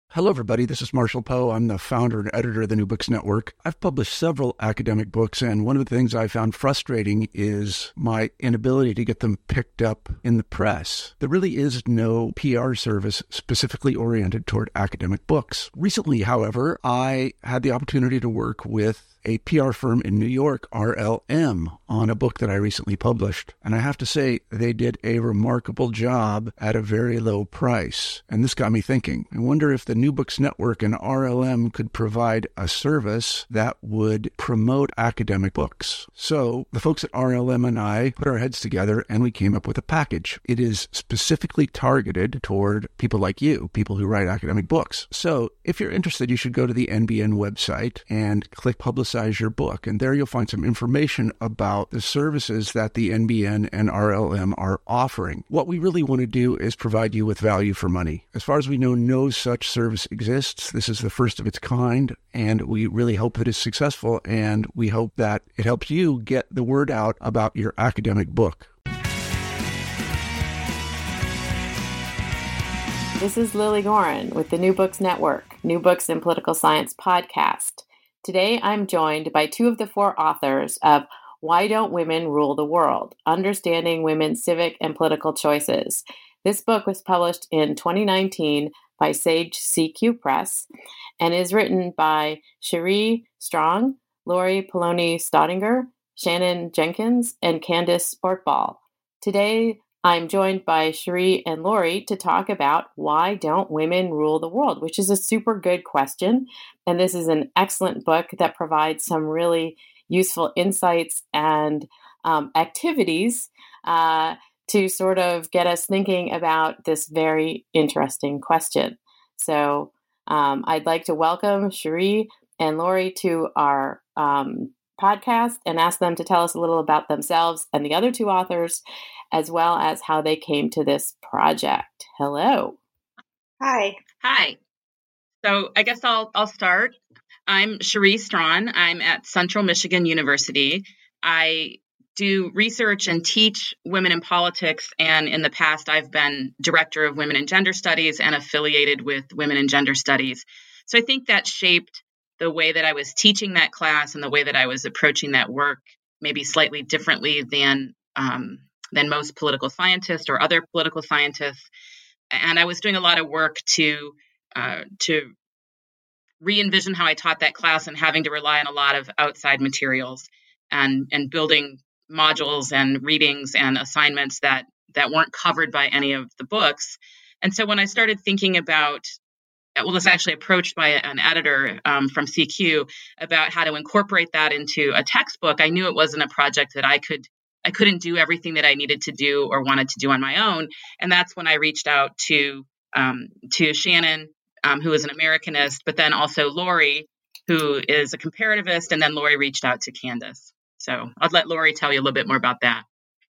Hello, everybody. This is Marshall Poe. I'm the founder and editor of the New Books Network. I've published several academic books, and one of the things I found frustrating is my inability to get them picked up in the press. There really is no PR service specifically oriented toward academic books. Recently, however, I had the opportunity to work with a PR firm in New York, RLM, on a book that I recently published. And I have to say, they did a remarkable job at a very low price. And this got me thinking. I wonder if the New Books Network and RLM could provide a service that would promote academic books. So the folks at RLM and I put our heads together and we came up with a package. It is specifically targeted toward people like you, people who write academic books. So if you're interested, you should go to the NBN website and click Publicize Your Book. And there you'll find some information about the services that the NBN and RLM are offering. What we really want to do is provide you with value for money. As far as we know, no such service exists. This is the first of its kind, and we really hope that it's successful, and we hope that it helps you get the word out about your academic book. This is Lily Goren with the New Books Network, New Books in Political Science podcast. Today, I'm joined by two of the four authors of Why Don't Women Rule the World? Understanding Women's Civic and Political Choices. This book was published in 2019 by Sage CQ Press and is written by Cherie Strong, Lori Poloni-Staudinger, Shannon Jenkins, and Candace Sportball. Today, I'm joined by Cherie and Lori to talk about why don't women rule the world, which is a super good question. And this is an excellent book that provides some really useful insights and activities to sort of get us thinking about this very interesting question. So I'd like to welcome Cherie and Lori to our podcast and ask them to tell us a little about themselves and the other two authors, as well as how they came to this project. Hello. Hi. Hi. So I guess I'll start. I'm Cherie Strong. I'm at Central Michigan University. I do research and teach women in politics, and in the past I've been director of Women and Gender Studies and affiliated with Women and Gender Studies. So I think that shaped the way that I was teaching that class and the way that I was approaching that work maybe slightly differently than most political scientists or other political scientists. And I was doing a lot of work to re-envision how I taught that class and having to rely on a lot of outside materials and building modules and readings and assignments that weren't covered by any of the books. And so when I started thinking about, well, was actually approached by an editor from CQ about how to incorporate that into a textbook, I knew it wasn't a project that I couldn't do everything that I needed to do or wanted to do on my own. And that's when I reached out to Shannon, who is an Americanist, but then also Lori, who is a comparativist, and then Lori reached out to Candace. So I'll let Lori tell you a little bit more about that.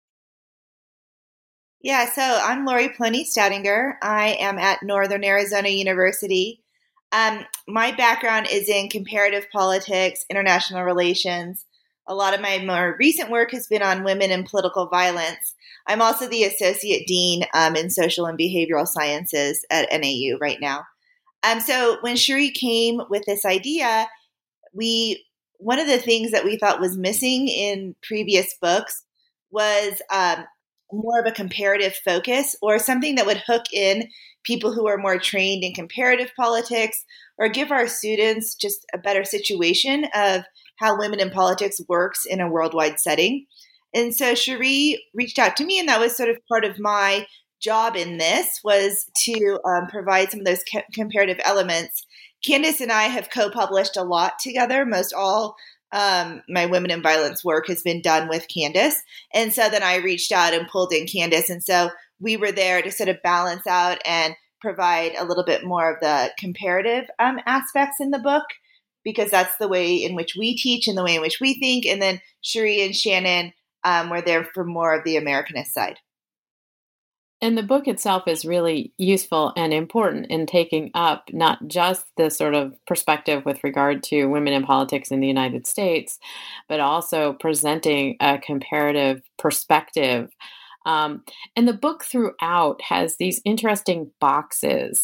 Yeah, so I'm Lori Poloni-Staudinger. I am at Northern Arizona University. My background is in comparative politics, international relations. A lot of my more recent work has been on women and political violence. I'm also the Associate Dean in Social and Behavioral Sciences at NAU right now. So when Cherie came with this idea, one of the things that we thought was missing in previous books was more of a comparative focus or something that would hook in people who are more trained in comparative politics or give our students just a better situation of how women in politics works in a worldwide setting. And so Cherie reached out to me, and that was sort of part of my job in this was to provide some of those comparative elements. Candace and I have co-published a lot together. Most all my women in violence work has been done with Candace. And so then I reached out and pulled in Candace. And so we were there to sort of balance out and provide a little bit more of the comparative aspects in the book, because that's the way in which we teach and the way in which we think. And then Cherie and Shannon were there for more of the Americanist side. And the book itself is really useful and important in taking up not just the sort of perspective with regard to women in politics in the United States, but also presenting a comparative perspective. And the book throughout has these interesting boxes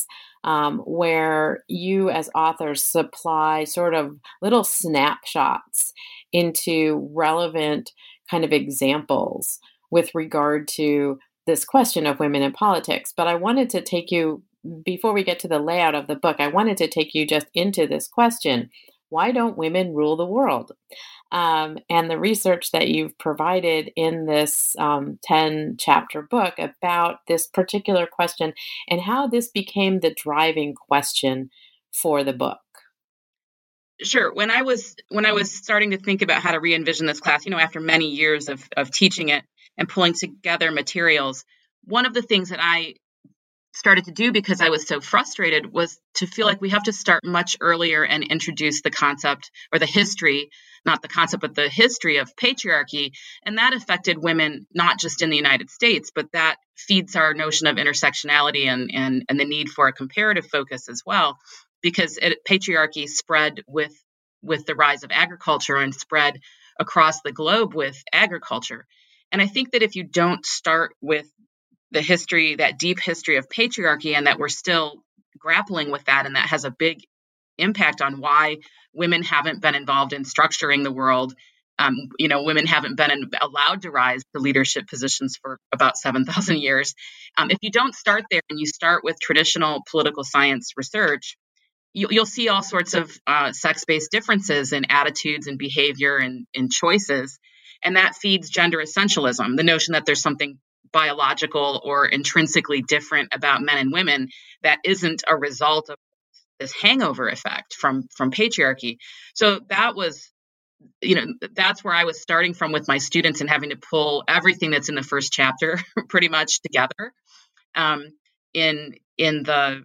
where you as authors supply sort of little snapshots into relevant kind of examples with regard to this question of women in politics. But I wanted to take you, before we get to the layout of the book, I wanted to take you just into this question: why don't women rule the world? And the research that you've provided in this 10-chapter book about this particular question and how this became the driving question for the book. Sure. When I was starting to think about how to re-envision this class, after many years of teaching it and pulling together materials, one of the things that I started to do, because I was so frustrated, was to feel like we have to start much earlier and introduce the concept, or the history, not the concept, but the history of patriarchy. And that affected women, not just in the United States, but that feeds our notion of intersectionality and the need for a comparative focus as well, because patriarchy spread with the rise of agriculture and spread across the globe with agriculture. And I think that if you don't start with the history, that deep history of patriarchy, and that we're still grappling with that, and that has a big impact on why women haven't been involved in structuring the world. Women haven't been allowed to rise to leadership positions for about 7,000 years. If you don't start there and you start with traditional political science research, you'll see all sorts of sex-based differences in attitudes and behavior and in choices. And that feeds gender essentialism, the notion that there's something biological or intrinsically different about men and women that isn't a result of this hangover effect from patriarchy. So that was, that's where I was starting from with my students, and having to pull everything that's in the first chapter pretty much together in the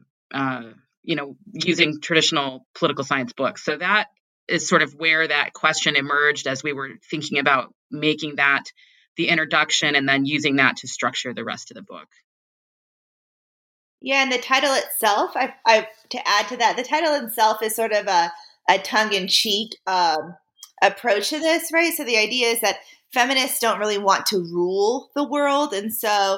using traditional political science books. So that is sort of where that question emerged as we were thinking about making that the introduction and then using that to structure the rest of the book. Yeah, and the title itself, I to add to that, the title itself is sort of a tongue-in-cheek approach to this, right? So the idea is that feminists don't really want to rule the world, and so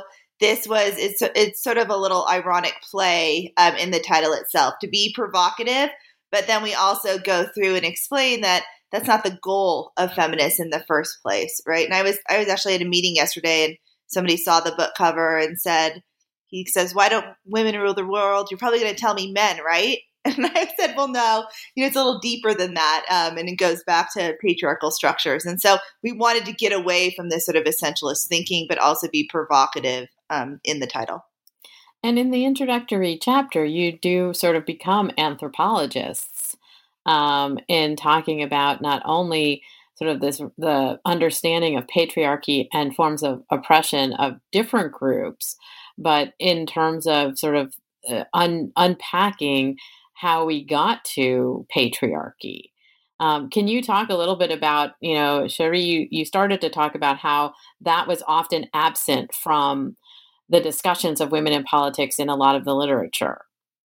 it's sort of a little ironic play in the title itself to be provocative, but then we also go through and explain that that's not the goal of feminists in the first place, right? And I was actually at a meeting yesterday, and somebody saw the book cover and he says, "Why don't women rule the world? You're probably going to tell me men, right?" And I said, "Well, no, it's a little deeper than that, and it goes back to patriarchal structures." And so we wanted to get away from this sort of essentialist thinking, but also be provocative in the title. And in the introductory chapter, you do sort of become anthropologists in talking about not only sort of the understanding of patriarchy and forms of oppression of different groups, but in terms of sort of unpacking how we got to patriarchy. Can you talk a little bit about, Cherie, you started to talk about how that was often absent from the discussions of women in politics in a lot of the literature?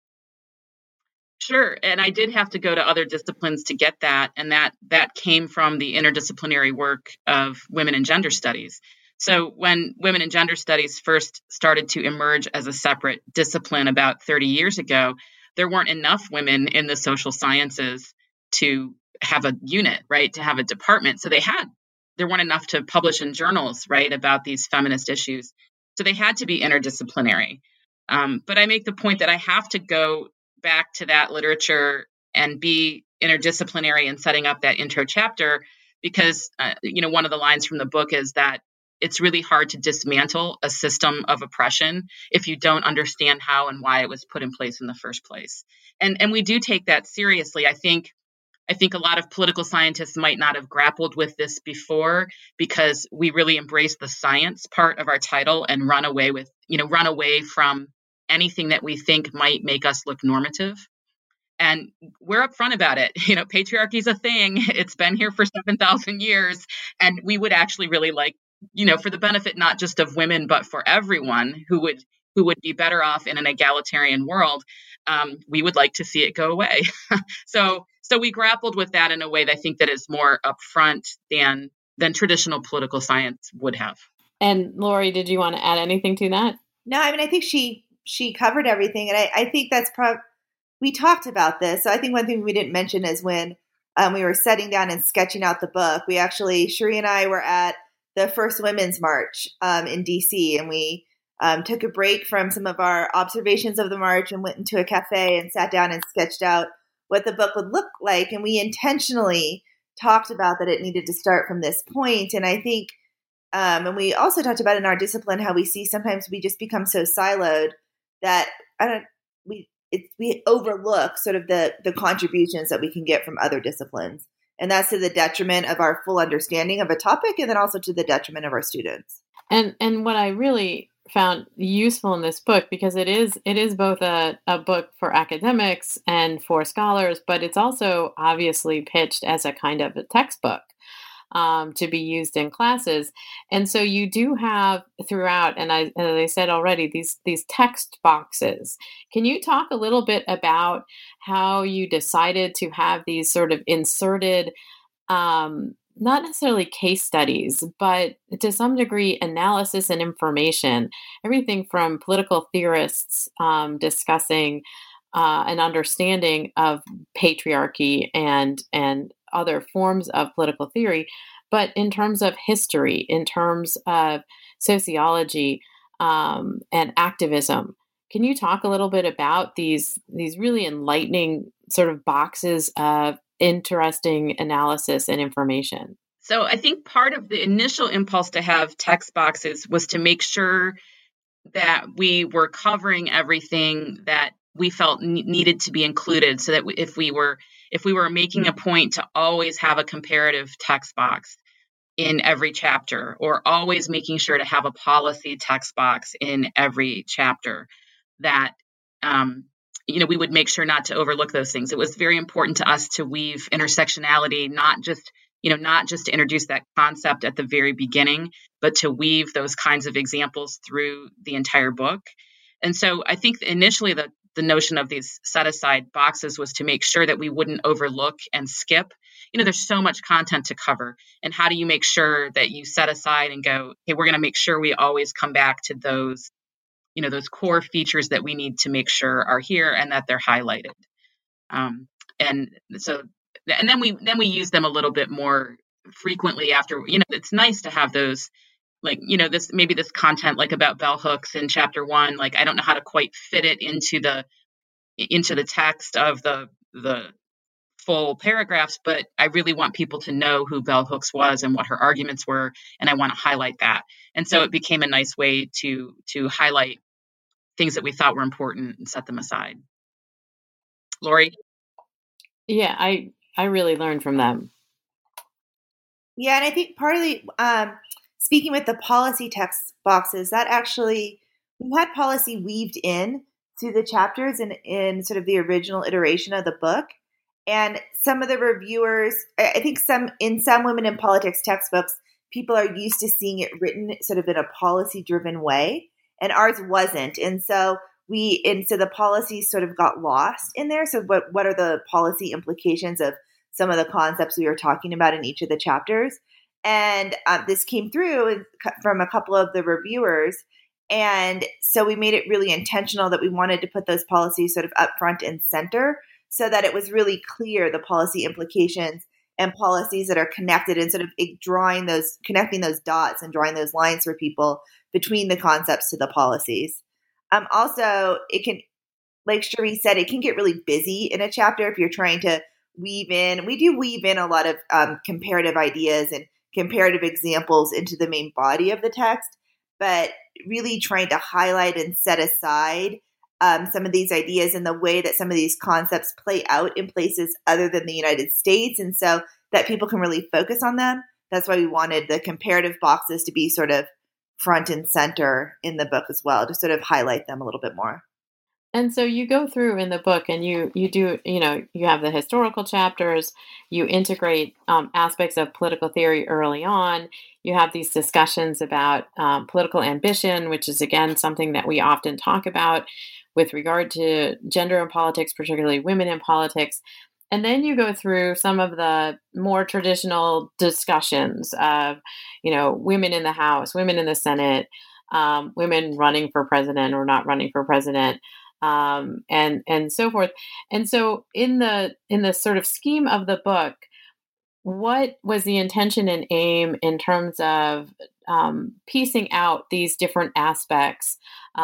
Sure. And I did have to go to other disciplines to get that. And that came from the interdisciplinary work of women and gender studies. So when women and gender studies first started to emerge as a separate discipline about 30 years ago, there weren't enough women in the social sciences to have a unit, right, to have a department. So there weren't enough to publish in journals, right, about these feminist issues. So they had to be interdisciplinary. But I make the point that I have to go back to that literature and be interdisciplinary in setting up that intro chapter, because, one of the lines from the book is that it's really hard to dismantle a system of oppression if you don't understand how and why it was put in place in the first place. And we do take that seriously. I think a lot of political scientists might not have grappled with this before, because we really embrace the science part of our title and run away from anything that we think might make us look normative. And we're upfront about it. Patriarchy is a thing. It's been here for 7,000 years. And we would actually really like, for the benefit not just of women, but for everyone who would be better off in an egalitarian world, we would like to see it go away. So we grappled with that in a way that I think that is more upfront than traditional political science would have. And Lori, did you want to add anything to that? No, I mean, I think she covered everything. And I think that's we talked about this. So I think one thing we didn't mention is when we were sitting down and sketching out the book, Cherie and I were at the first Women's March in DC, and we took a break from some of our observations of the march and went into a cafe and sat down and sketched out what the book would look like. And we intentionally talked about that it needed to start from this point. And I think, and we also talked about in our discipline how we see sometimes we just become so siloed that we overlook sort of the contributions that we can get from other disciplines. And that's to the detriment of our full understanding of a topic, and then also to the detriment of our students. And what I really found useful in this book, because it is both a book for academics and for scholars, but it's also obviously pitched as a kind of a textbook to be used in classes. And so you do have throughout, and as I said already, these text boxes. Can you talk a little bit about how you decided to have these sort of inserted, not necessarily case studies, but to some degree analysis and information, everything from political theorists discussing an understanding of patriarchy and other forms of political theory, but in terms of history, in terms of sociology and activism. Can you talk a little bit about these really enlightening sort of boxes of interesting analysis and information? So I think part of the initial impulse to have text boxes was to make sure that we were covering everything that we felt needed to be included, so that if we were making a point to always have a comparative text box in every chapter, or always making sure to have a policy text box in every chapter, that we would make sure not to overlook those things. It was very important to us to weave intersectionality, not just to introduce that concept at the very beginning, but to weave those kinds of examples through the entire book. And so I think initially the notion of these set-aside boxes was to make sure that we wouldn't overlook and skip. There's so much content to cover. And how do you make sure that you set aside and go, hey, we're going to make sure we always come back to those core features that we need to make sure are here and that they're highlighted. And then we use them a little bit more frequently after. It's nice to have those, this content like about bell hooks in chapter 1. Like, I don't know how to quite fit it into the text of the full paragraphs, but I really want people to know who bell hooks was and what her arguments were, and I want to highlight that. And so it became a nice way to highlight things that we thought were important and set them aside. Lori? Yeah, I really learned from them. Yeah, and I think partly speaking with the policy text boxes, that actually, we had policy weaved in to the chapters in sort of the original iteration of the book. And some of the reviewers, I think in some Women in Politics textbooks, people are used to seeing it written sort of in a policy-driven way, and ours wasn't. And so the policies sort of got lost in there. So what are the policy implications of some of the concepts we were talking about in each of the chapters? And this came through from a couple of the reviewers. And so we made it really intentional that we wanted to put those policies sort of up front and center, so that it was really clear the policy implications and policies that are connected, and sort of connecting those dots and drawing those lines for people between the concepts to the policies. Also, it can, like Cherie said, it can get really busy in a chapter if you're trying to weave in. We do weave in a lot of comparative ideas and comparative examples into the main body of the text, but really trying to highlight and set aside some of these ideas and the way that some of these concepts play out in places other than the United States, and so that people can really focus on them. That's why we wanted the comparative boxes to be sort of front and center in the book as well, to sort of highlight them a little bit more. And so you go through in the book and you do, you have the historical chapters, you integrate aspects of political theory early on. You have these discussions about political ambition, which is, again, something that we often talk about with regard to gender in politics, particularly women in politics. And then you go through some of the more traditional discussions of, women in the House, women in the Senate, women running for president or not running for president, and so forth. And so in the sort of scheme of the book, what was the intention and aim in terms of piecing out these different aspects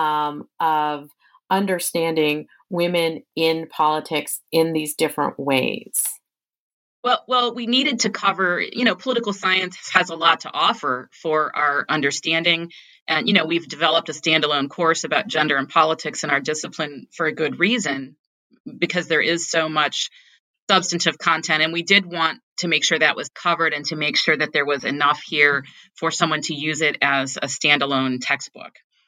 of understanding women in politics in these different ways? Well, we needed to cover, political science has a lot to offer for our understanding. And, we've developed a standalone course about gender and politics in our discipline for a good reason, because there is so much substantive content. And we did want to make sure that was covered and to make sure that there was enough here for someone to use it as a standalone textbook.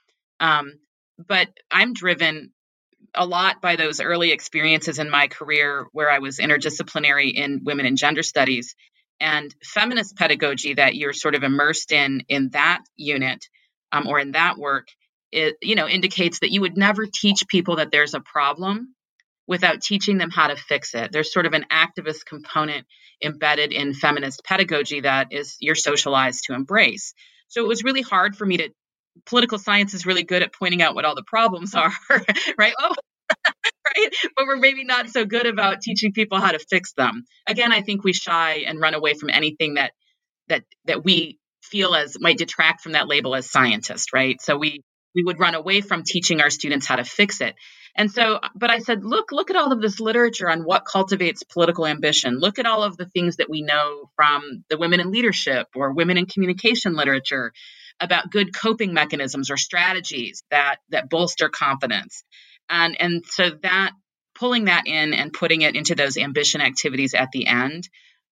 But I'm driven a lot by those early experiences in my career where I was interdisciplinary in women and gender studies, and feminist pedagogy that you're sort of immersed in that unit or in that work. It indicates that you would never teach people that there's a problem without teaching them how to fix it. There's sort of an activist component embedded in feminist pedagogy that is you're socialized to embrace. So it was really hard for me to. Political science is really good at pointing out what all the problems are, right? Right? But we're maybe not so good about teaching people how to fix them. Again, I think we shy and run away from anything that we feel as might detract from that label as scientist, right? So we would run away from teaching our students how to fix it. And so, but I said, look at all of this literature on what cultivates political ambition. Look at all of the things that we know from the women in leadership or women in communication literature about good coping mechanisms or strategies that bolster confidence. And so that pulling that in and putting it into those ambition activities at the end,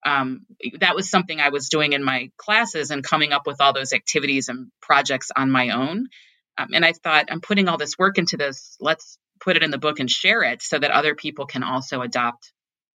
that was something I was doing in my classes and coming up with all those activities and projects on my own. And I thought, I'm putting all this work into this. Let's put it in the book and share it so that other people can also adopt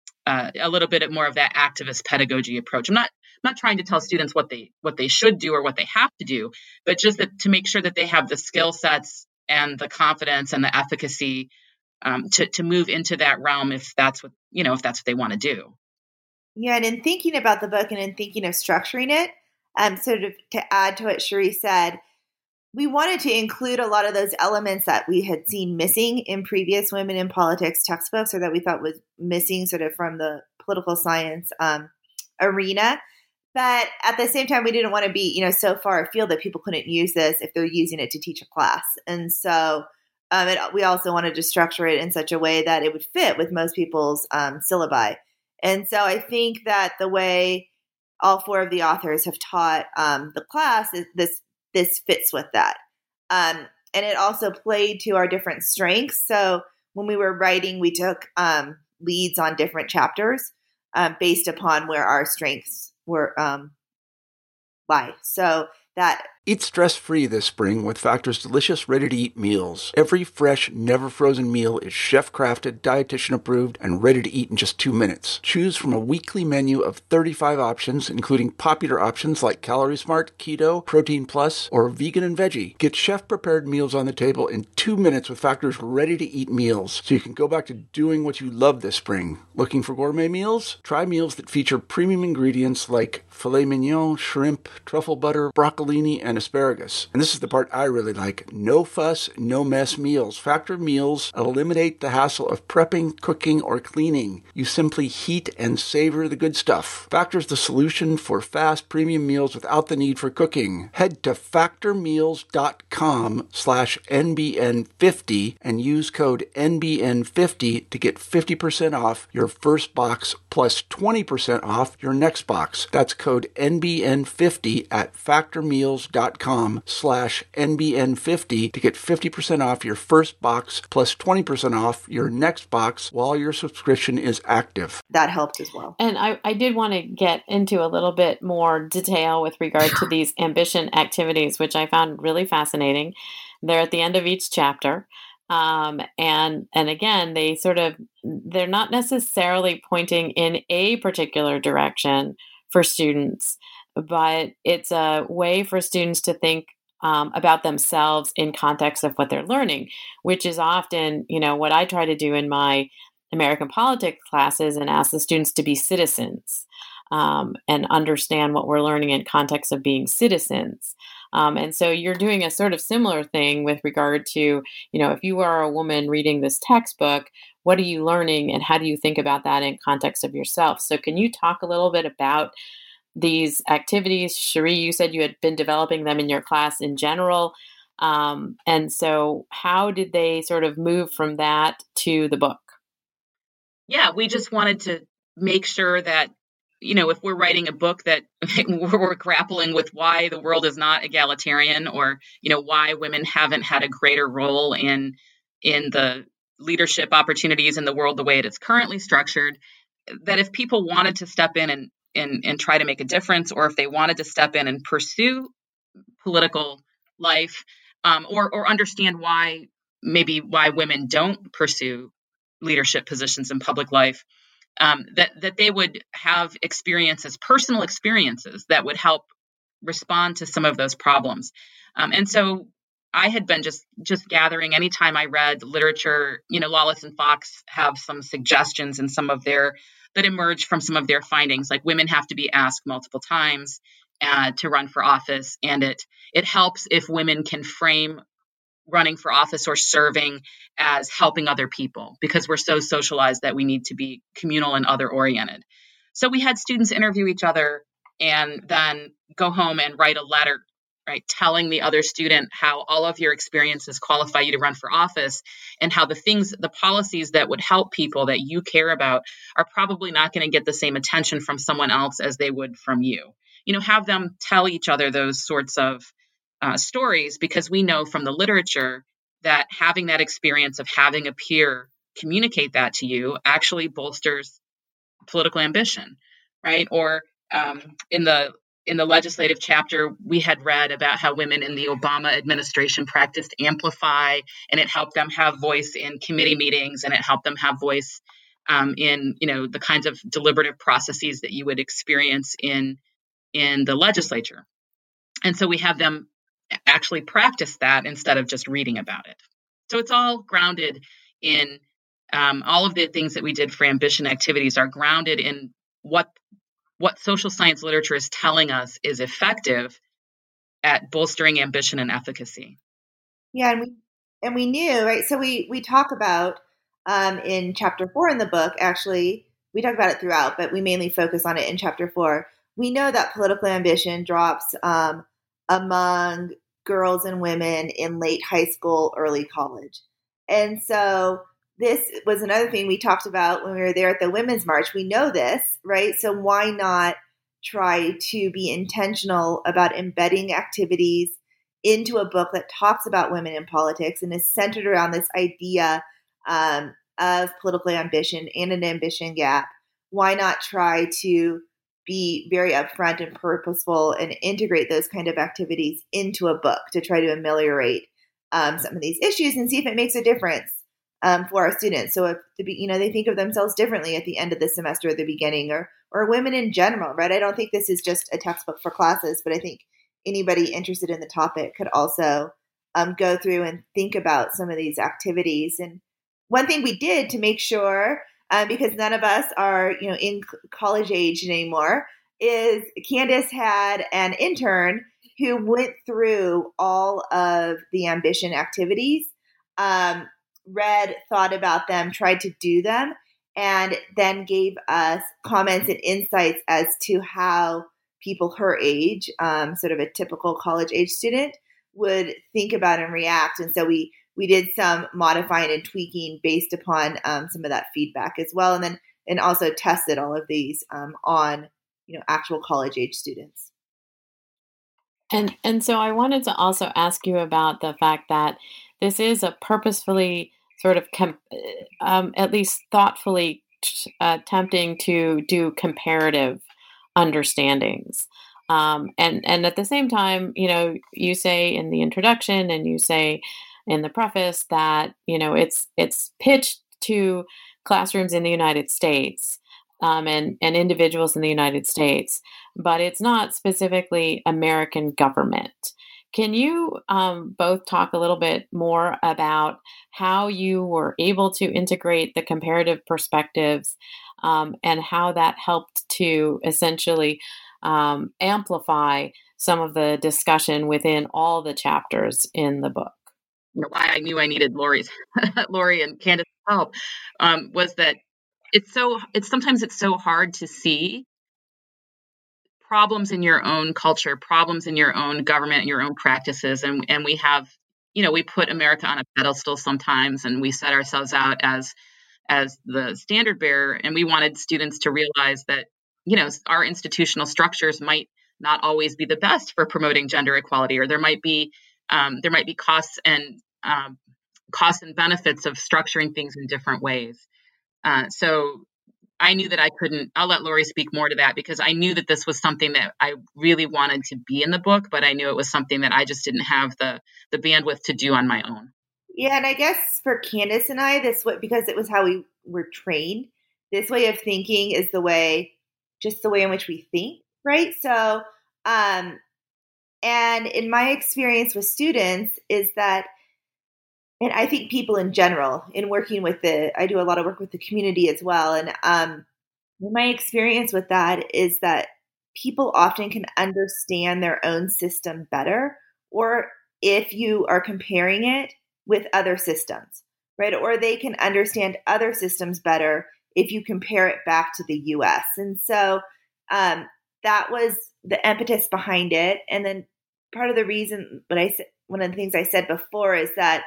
a little bit more of that activist pedagogy approach. I'm not trying to tell students what they should do or what they have to do, but just to make sure that they have the skill sets and the confidence and the efficacy to move into that realm if that's what they want to do. Yeah, and in thinking about the book and in thinking of structuring it, sort of to add to what Cherie said, we wanted to include a lot of those elements that we had seen missing in previous women in politics textbooks, or that we thought was missing sort of from the political science arena. But at the same time, we didn't want to be, so far afield that people couldn't use this if they're using it to teach a class. And so we also wanted to structure it in such a way that it would fit with most people's syllabi. And so I think that the way all four of the authors have taught the class is this fits with that. And it also played to our different strengths. So when we were writing, we took leads on different chapters based upon where our strengths were lie. So that Eat stress-free this spring with Factor's delicious, ready-to-eat meals. Every fresh, never-frozen meal is chef-crafted, dietitian-approved, and ready to eat in just 2 minutes. Choose from a weekly menu of 35 options, including popular options like Calorie Smart, Keto, Protein Plus, or Vegan and Veggie. Get chef-prepared meals on the table in 2 minutes with Factor's ready-to-eat meals, so you can go back to doing what you love this spring. Looking for gourmet meals? Try meals that feature premium ingredients like filet mignon, shrimp, truffle butter, broccolini, and asparagus. And this is the part I really like. No fuss, no mess meals. Factor meals eliminate the hassle of prepping, cooking, or cleaning. You simply heat and savor the good stuff. Factor's the solution for fast premium meals without the need for cooking. Head to factormeals.com/NBN50 and use code NBN50 to get 50% off your first box plus 20% off your next box. That's code NBN50 at factormeals.com/NBN50 to get 50% off your first box plus 20% off your next box while your subscription is active. That helped as well. And I did want to get into a little bit more detail with regard to these ambition activities, which I found really fascinating. They're at the end of each chapter. And again, they're not necessarily pointing in a particular direction for students, but it's a way for students to think about themselves in context of what they're learning, which is often, what I try to do in my American politics classes and ask the students to be citizens and understand what we're learning in context of being citizens. And so you're doing a sort of similar thing with regard to, if you are a woman reading this textbook, what are you learning and how do you think about that in context of yourself? So can you talk a little bit about these activities? Cherie, you said you had been developing them in your class in general. And so how did they sort of move from that to the book? Yeah, we just wanted to make sure that, if we're writing a book that we're grappling with why the world is not egalitarian, or, why women haven't had a greater role in the leadership opportunities in the world the way it is currently structured, that if people wanted to step in and try to make a difference, or if they wanted to step in and pursue political life, or understand why women don't pursue leadership positions in public life, that they would have personal experiences that would help respond to some of those problems. And so I had been just gathering. Anytime I read literature, Lawless and Fox have some suggestions and that emerge from some of their findings, like women have to be asked multiple times to run for office, and it helps if women can frame running for office or serving as helping other people, because we're so socialized that we need to be communal and other oriented. So we had students interview each other and then go home and write a letter, right, telling the other student how all of your experiences qualify you to run for office, and how the policies that would help people that you care about are probably not going to get the same attention from someone else as they would from you. Have them tell each other those sorts of stories, because we know from the literature that having that experience of having a peer communicate that to you actually bolsters political ambition, right? Or in the legislative chapter, we had read about how women in the Obama administration practiced Amplify, and it helped them have voice in committee meetings, and it helped them have voice in the kinds of deliberative processes that you would experience in the legislature. And so we have them actually practice that instead of just reading about it. So it's all grounded in all of the things that we did for ambition activities are grounded in what social science literature is telling us is effective at bolstering ambition and efficacy. Yeah, and we knew, right? So we talk about in chapter 4 in the book, actually, we talk about it throughout, but we mainly focus on it in chapter 4. We know that political ambition drops among girls and women in late high school, early college. And so this was another thing we talked about when we were there at the Women's March. We know this, right? So why not try to be intentional about embedding activities into a book that talks about women in politics and is centered around this idea of political ambition and an ambition gap? Why not try to be very upfront and purposeful and integrate those kind of activities into a book to try to ameliorate some of these issues and see if it makes a difference for our students. So if they think of themselves differently at the end of the semester or the beginning, or women in general, right? I don't think this is just a textbook for classes, but I think anybody interested in the topic could also go through and think about some of these activities. And one thing we did to make sure, because none of us are, in college age anymore, is Candace had an intern who went through all of the ambition activities, read, thought about them, tried to do them, and then gave us comments and insights as to how people her age, sort of a typical college age student, would think about and react. And so we did some modifying and tweaking based upon some of that feedback as well, and also tested all of these on actual college age students. And so I wanted to also ask you about the fact that this is a purposefully sort of at least thoughtfully attempting to do comparative understandings. And at the same time, you say in the introduction and you say in the preface that, it's pitched to classrooms in the United States and individuals in the United States, but it's not specifically American government. Can you both talk a little bit more about how you were able to integrate the comparative perspectives and how that helped to essentially amplify some of the discussion within all the chapters in the book? Why I knew I needed Lori and Candace's help was that sometimes it's so hard to see problems in your own culture, problems in your own government, and your own practices. And we have, we put America on a pedestal sometimes, and we set ourselves out as the standard bearer. And we wanted students to realize that, our institutional structures might not always be the best for promoting gender equality, or there might be costs and benefits of structuring things in different ways. So I knew that I'll let Lori speak more to that, because I knew that this was something that I really wanted to be in the book, but I knew it was something that I just didn't have the bandwidth to do on my own. Yeah. And I guess for Candace and I, because it was how we were trained, this way of thinking is the way in which we think. Right. So, and in my experience with students is that, and I think people in general, in working with I do a lot of work with the community as well. And my experience with that is that people often can understand their own system better, or if you are comparing it with other systems, right? Or they can understand other systems better if you compare it back to the US. And so that was the impetus behind it. And then part of the reason, one of the things I said before is that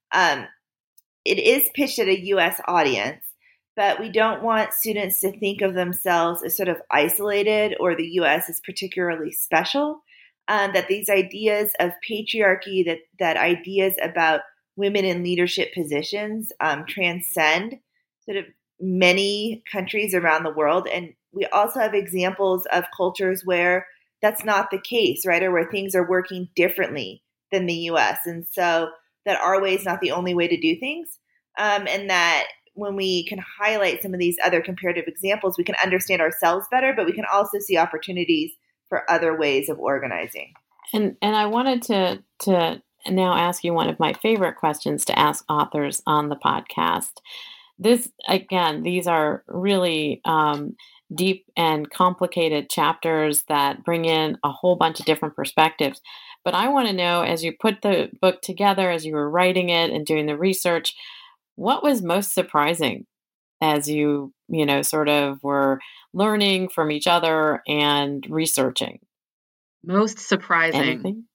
it is pitched at a U.S. audience, but we don't want students to think of themselves as sort of isolated or the U.S. is particularly special. That these ideas of patriarchy, that ideas about women in leadership positions transcend sort of many countries around the world. And we also have examples of cultures where that's not the case, right? Or where things are working differently than the U.S. And so that our way is not the only way to do things. And that when we can highlight some of these other comparative examples, we can understand ourselves better, but we can also see opportunities for other ways of organizing. And I wanted to now ask you one of my favorite questions to ask authors on the podcast. These are really deep and complicated chapters that bring in a whole bunch of different perspectives. But I want to know, as you put the book together, as you were writing it and doing the research, what was most surprising as you sort of were learning from each other and researching? Most surprising. Anything?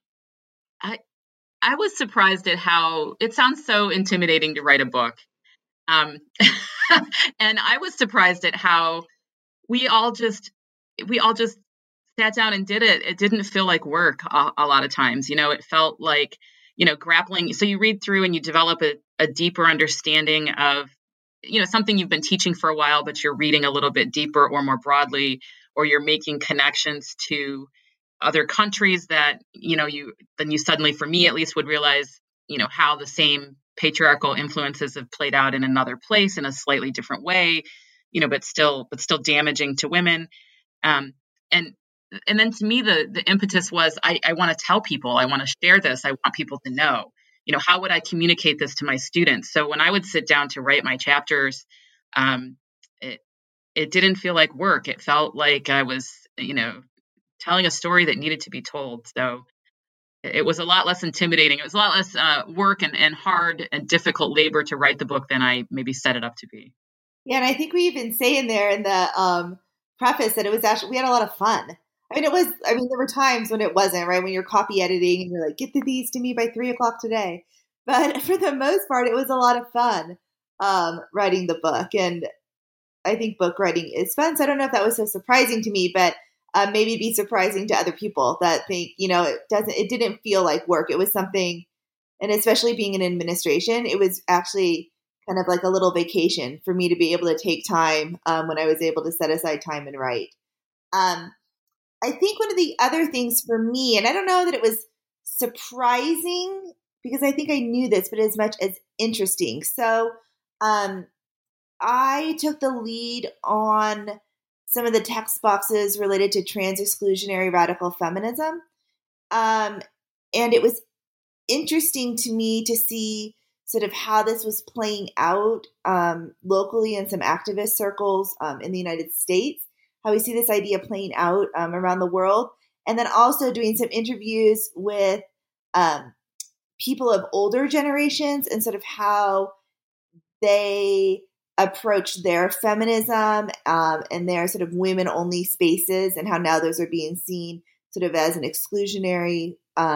I was surprised at how it sounds so intimidating to write a book. And I was surprised at how we all just sat down and did it. It didn't feel like work a lot of times. It felt like, grappling. So you read through and you develop a deeper understanding of, something you've been teaching for a while, but you're reading a little bit deeper or more broadly, or you're making connections to other countries that, you suddenly, for me at least, would realize, how the same patriarchal influences have played out in another place in a slightly different way, but still damaging to women. And then to me, the impetus was, I want to tell people, I want to share this. I want people to know, how would I communicate this to my students? So when I would sit down to write my chapters, it didn't feel like work. It felt like I was, telling a story that needed to be told. So it was a lot less intimidating. It was a lot less work and hard and difficult labor to write the book than I maybe set it up to be. Yeah, and I think we even say in there in the preface that it was actually, we had a lot of fun. There were times when it wasn't, right? When you're copy editing and you're like, get these to me by 3:00 today. But for the most part, it was a lot of fun writing the book. And I think book writing is fun. So I don't know if that was so surprising to me, but maybe it'd be surprising to other people that think, it didn't feel like work. It was something, and especially being in administration, it was actually kind of like a little vacation for me to be able to take time when I was able to set aside time and write. I think one of the other things for me, and I don't know that it was surprising because I think I knew this, but as much as interesting. So I took the lead on some of the text boxes related to trans-exclusionary radical feminism. And it was interesting to me to see sort of how this was playing out locally in some activist circles in the United States, how we see this idea playing out around the world. and then also doing some interviews with people of older generations and sort of how they approach their feminism and their sort of women-only spaces, and how now those are being seen sort of as an exclusionary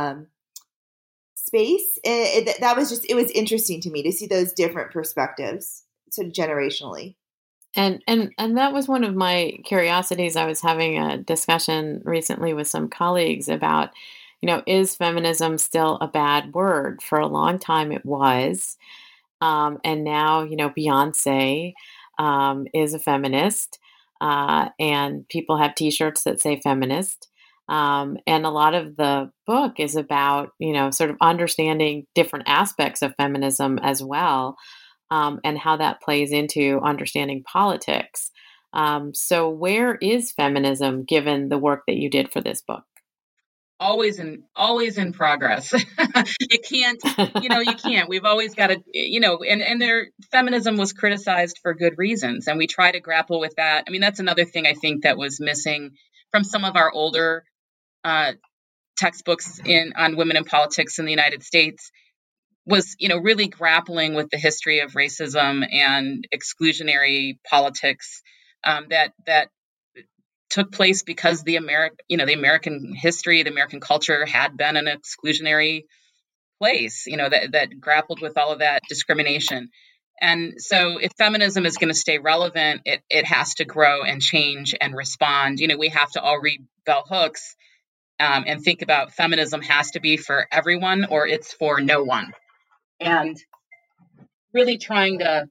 space. It was interesting to me to see those different perspectives, sort of generationally. And that was one of my curiosities. I was having a discussion recently with some colleagues about, is feminism still a bad word? For a long time it was. And now, Beyonce is a feminist, and people have T-shirts that say feminist. And a lot of the book is about, sort of understanding different aspects of feminism as well, and how that plays into understanding politics. So where is feminism given the work that you did for this book? Always in progress. You can't. We've always got to, and feminism was criticized for good reasons. And we try to grapple with that. I mean, that's another thing I think that was missing from some of our older textbooks on women in politics in the United States was, really grappling with the history of racism and exclusionary politics that took place because the American history, the American culture had been an exclusionary place, that grappled with all of that discrimination. And so if feminism is going to stay relevant, it has to grow and change and respond. We have to all read Bell Hooks and think about feminism has to be for everyone or it's for no one. And really trying to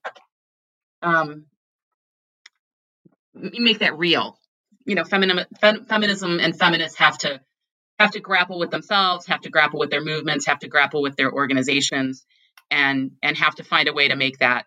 make that real. Feminism and feminists have to grapple with themselves, have to grapple with their movements, have to grapple with their organizations, and have to find a way to make that,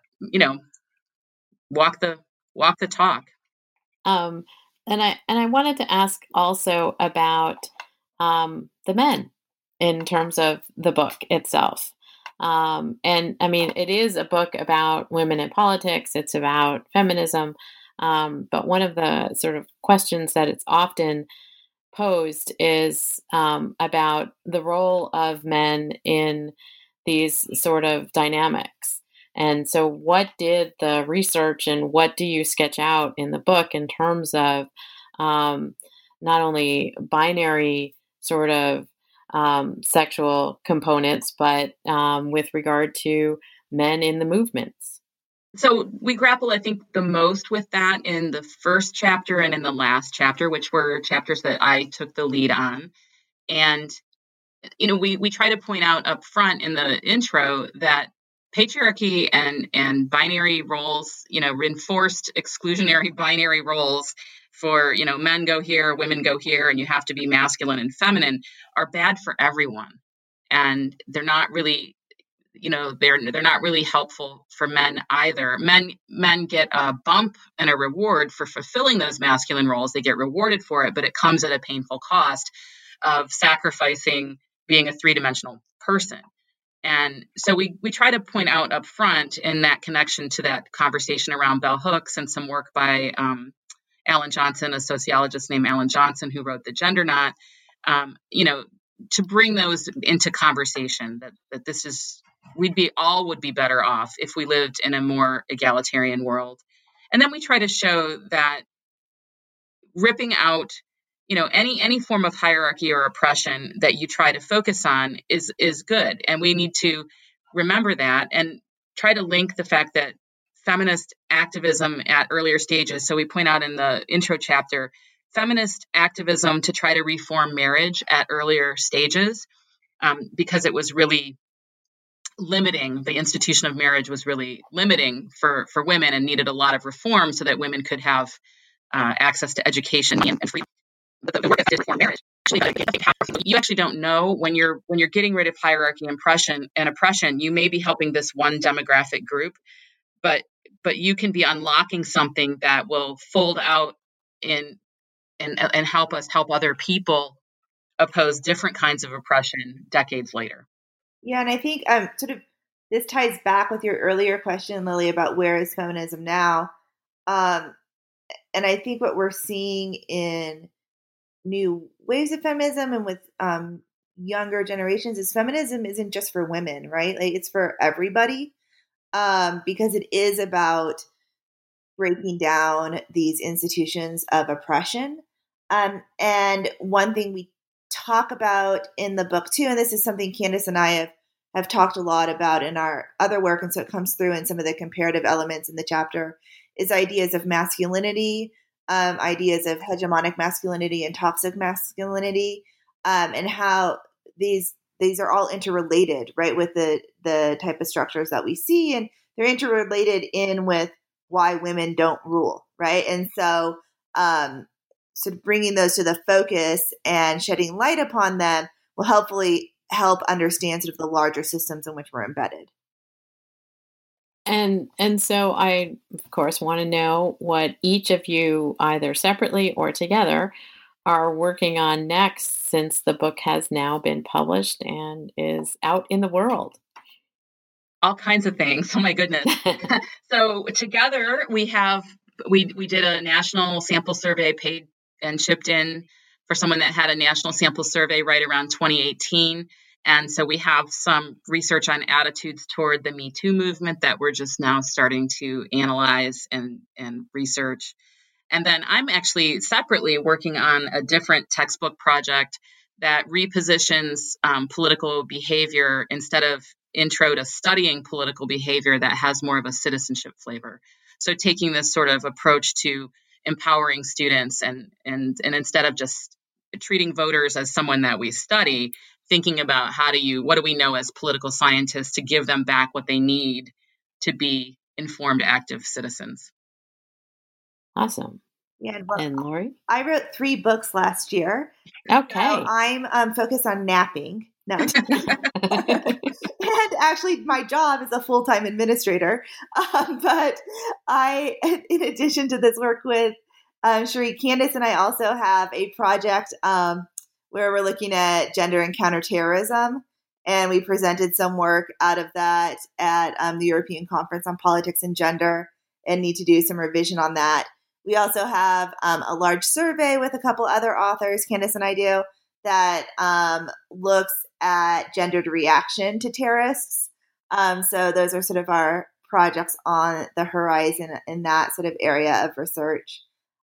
walk the talk. And I wanted to ask also about the men in terms of the book itself. And I mean, it is a book about women in politics. It's about feminism. But one of the sort of questions that it's often posed is about the role of men in these sort of dynamics. And so, what did the research and what do you sketch out in the book in terms of not only binary sort of sexual components, but with regard to men in the movements? So we grapple, I think, the most with that in the first chapter and in the last chapter, which were chapters that I took the lead on. And, we try to point out up front in the intro that patriarchy and binary roles, reinforced exclusionary binary roles for, men go here, women go here, and you have to be masculine and feminine are bad for everyone. And they're not really they're not really helpful for men either. Men get a bump and a reward for fulfilling those masculine roles. They get rewarded for it, but it comes at a painful cost of sacrificing being a three-dimensional person. And so we try to point out up front in that connection to that conversation around bell hooks and some work by Alan Johnson, a sociologist named Alan Johnson, who wrote The Gender Knot, to bring those into conversation that this is, would be better off if we lived in a more egalitarian world. And then we try to show that ripping out, any form of hierarchy or oppression that you try to focus on is good. And we need to remember that and try to link the fact that feminist activism at earlier stages. So we point out in the intro chapter, feminist activism to try to reform marriage at earlier stages, because it was really limiting. The institution of marriage was really limiting for women and needed a lot of reform so that women could have access to education and freedom. But the work that did reform marriage, you actually don't know when you're getting rid of hierarchy and oppression, you may be helping this one demographic group, but you can be unlocking something that will fold out and help other people oppose different kinds of oppression decades later. Yeah, and I think sort of this ties back with your earlier question, Lily, about where is feminism now. And I think what we're seeing in new waves of feminism and with younger generations is feminism isn't just for women, right? Like it's for everybody, because it is about breaking down these institutions of oppression. And one thing we talk about in the book too, and this is something Candace and I have talked a lot about in our other work, and so it comes through in some of the comparative elements in the chapter, is ideas of masculinity, ideas of hegemonic masculinity and toxic masculinity, and how these are all interrelated, right, with the type of structures that we see, and they're interrelated in with why women don't rule, right? And so bringing those to the focus and shedding light upon them will hopefully help understand sort of the larger systems in which we're embedded. And so I, of course, want to know what each of you, either separately or together, are working on next, since the book has now been published and is out in the world. All kinds of things. Oh my goodness. So together we did a national sample survey, paid and shipped in for someone that had a national sample survey right around 2018. And so we have some research on attitudes toward the Me Too movement that we're just now starting to analyze and research. And then I'm actually separately working on a different textbook project that repositions political behavior instead of intro to studying political behavior, that has more of a citizenship flavor. So taking this sort of approach to empowering students and instead of just treating voters as someone that we study, thinking about what do we know as political scientists to give them back what they need to be informed, active citizens. Awesome. Yeah, and Lori? I wrote 3 books last year. Okay. So I'm focused on napping. No. And actually, my job is a full-time administrator. But in addition to this work with Cherie, Candace and I also have a project where we're looking at gender and counterterrorism. And we presented some work out of that at the European Conference on Politics and Gender, and need to do some revision on that. We also have a large survey with a couple other authors, Candace and I do, that looks at gendered reaction to terrorists. So those are sort of our projects on the horizon in that sort of area of research.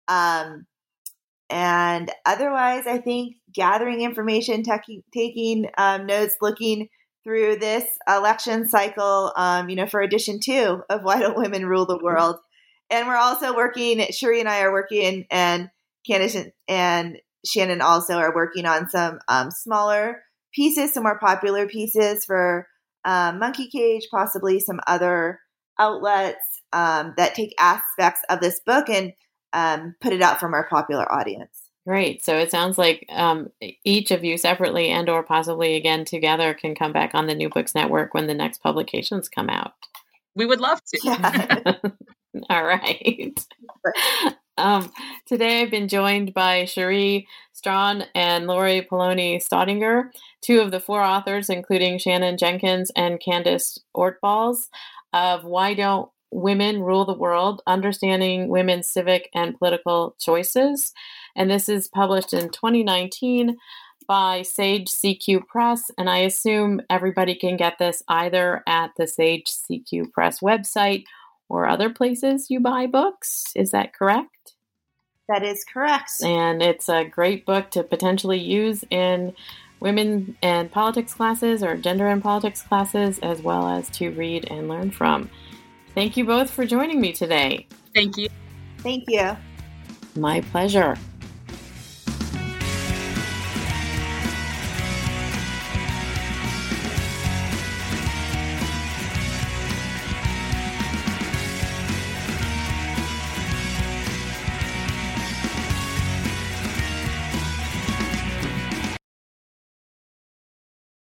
And otherwise, I think gathering information, taking notes, looking through this election cycle, for edition 2 of Why Don't Women Rule the World. And we're also working, Cherie and I are working, and Candace and Shannon also are working on some smaller pieces, some more popular pieces for Monkey Cage, possibly some other outlets that take aspects of this book and put it out for more popular audience. Great. So it sounds like each of you separately and or possibly again together can come back on the New Books Network when the next publications come out. We would love to. Yeah. All right. Today I've been joined by Cherie Strawn and Lori Poloni Staudinger, 2 of the 4 authors, including Shannon Jenkins and Candace Ortbals, of Why Don't Women Rule the World? Understanding Women's Civic and Political Choices. And this is published in 2019 by Sage CQ Press. And I assume everybody can get this either at the Sage CQ Press website or other places you buy books. Is that correct? That is correct. And it's a great book to potentially use in women and politics classes or gender and politics classes, as well as to read and learn from. Thank you both for joining me today. Thank you. Thank you. My pleasure.